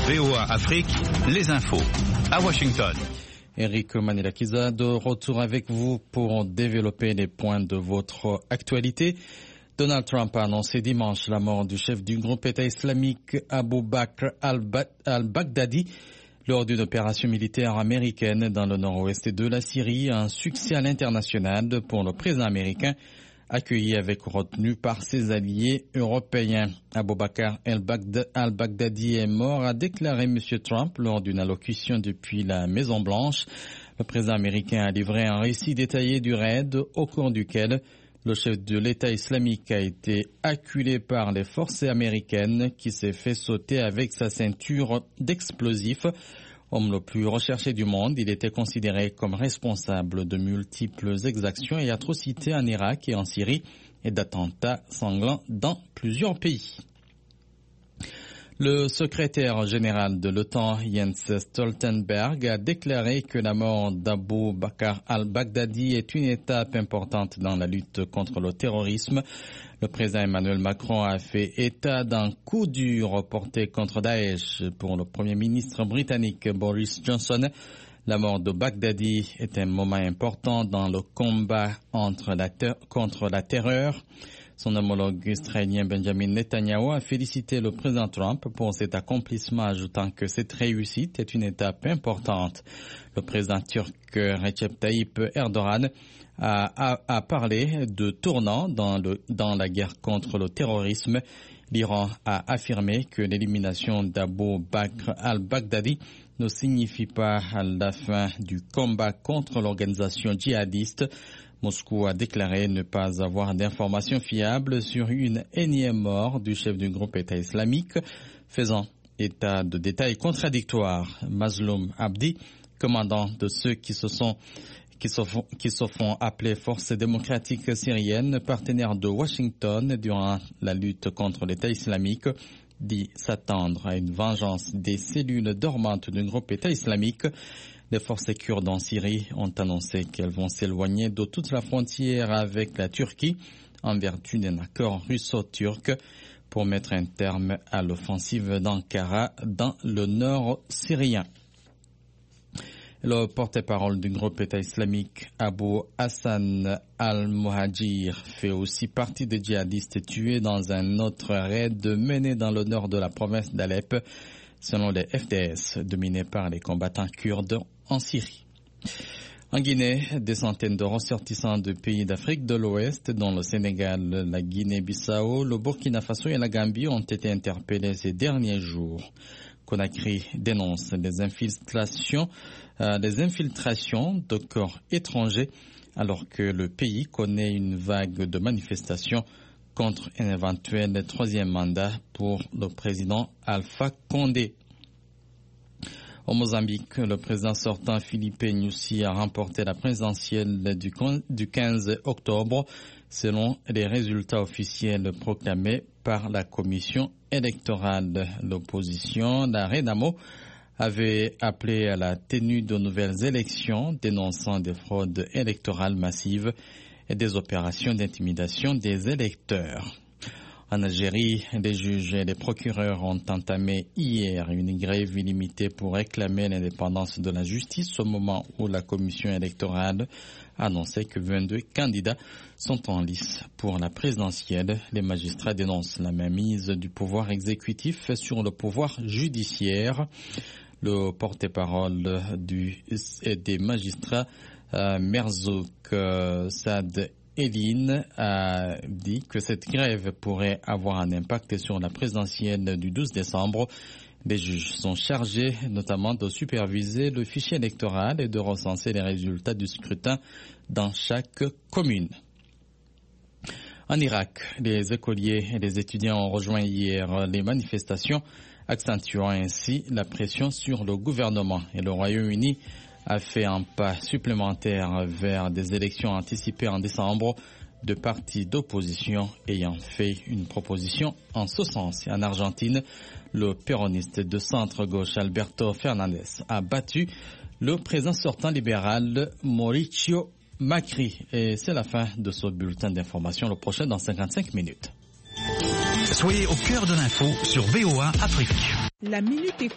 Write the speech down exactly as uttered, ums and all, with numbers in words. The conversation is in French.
V O A Afrique, les infos. À Washington. Eric Manilakiza, de retour avec vous pour développer les points de votre actualité. Donald Trump a annoncé dimanche la mort du chef du groupe État islamique Abu Bakr al-Baghdadi lors d'une opération militaire américaine dans le nord-ouest de la Syrie, un succès à l'international pour le président américain, accueilli avec retenue par ses alliés européens. Abu Bakr al-Baghdadi est mort, a déclaré M. Trump lors d'une allocution depuis la Maison-Blanche. Le président américain a livré un récit détaillé du raid au cours duquel le chef de l'État islamique a été acculé par les forces américaines qui s'est fait sauter avec sa ceinture d'explosifs. Homme le plus recherché du monde, il était considéré comme responsable de multiples exactions et atrocités en Irak et en Syrie et d'attentats sanglants dans plusieurs pays. Le secrétaire général de l'OTAN, Jens Stoltenberg, a déclaré que la mort d'Abu Bakr al-Baghdadi est une étape importante dans la lutte contre le terrorisme. Le président Emmanuel Macron a fait état d'un coup dur porté contre Daesh pour le premier ministre britannique Boris Johnson. La mort de Baghdadi est un moment important dans le combat entre la ter- contre la terreur. Son homologue israélien Benjamin Netanyahu a félicité le président Trump pour cet accomplissement, ajoutant que cette réussite est une étape importante. Le président turc Recep Tayyip Erdogan a, a, a parlé de tournant dans, le, dans la guerre contre le terrorisme. L'Iran a affirmé que l'élimination d'Abu Bakr al-Baghdadi ne signifie pas la fin du combat contre l'organisation djihadiste. Moscou a déclaré ne pas avoir d'informations fiables sur une énième mort du chef du groupe État islamique, faisant état de détails contradictoires. Mazloum Abdi, commandant de ceux qui se sont qui se font, qui se font appeler Forces démocratiques syriennes, partenaire de Washington durant la lutte contre l'État islamique, dit s'attendre à une vengeance des cellules dormantes du groupe État islamique. Les forces kurdes en Syrie ont annoncé qu'elles vont s'éloigner de toute la frontière avec la Turquie en vertu d'un accord russo-turc pour mettre un terme à l'offensive d'Ankara dans le nord syrien. Le porte-parole du groupe État islamique Abu Hassan al-Muhajir fait aussi partie des djihadistes tués dans un autre raid mené dans le nord de la province d'Alep, selon les F D S, dominés par les combattants kurdes en Syrie. En Guinée, des centaines de ressortissants de pays d'Afrique de l'Ouest, dont le Sénégal, la Guinée-Bissau, le Burkina Faso et la Gambie, ont été interpellés ces derniers jours. Conakry dénonce les infiltrations, euh, les infiltrations de corps étrangers, alors que le pays connaît une vague de manifestations contre un éventuel troisième mandat pour le président Alpha Condé. Au Mozambique, le président sortant Filipe Nyusi a remporté la présidentielle du quinze octobre, selon les résultats officiels proclamés par la commission électorale. L'opposition, la Renamo, avait appelé à la tenue de nouvelles élections, dénonçant des fraudes électorales massives et des opérations d'intimidation des électeurs. En Algérie, les juges et les procureurs ont entamé hier une grève illimitée pour réclamer l'indépendance de la justice au moment où la commission électorale a annoncé que vingt-deux candidats sont en lice pour la présidentielle. Les magistrats dénoncent la mainmise du pouvoir exécutif sur le pouvoir judiciaire. Le porte-parole du, des magistrats, euh, Merzouk euh, Saad Eline, a dit que cette grève pourrait avoir un impact sur la présidentielle du douze décembre. Les juges sont chargés notamment de superviser le fichier électoral et de recenser les résultats du scrutin dans chaque commune. En Irak, les écoliers et les étudiants ont rejoint hier les manifestations, accentuant ainsi la pression sur le gouvernement. Et le Royaume-Uni a fait un pas supplémentaire vers des élections anticipées en décembre, de partis d'opposition ayant fait une proposition en ce sens. Et en Argentine, le péroniste de centre-gauche Alberto Fernandez a battu le président sortant libéral Mauricio Macri. Et c'est la fin de ce bulletin d'information. Le prochain dans cinquante-cinq minutes. Soyez au cœur de l'info sur V O A Afrique. La minute est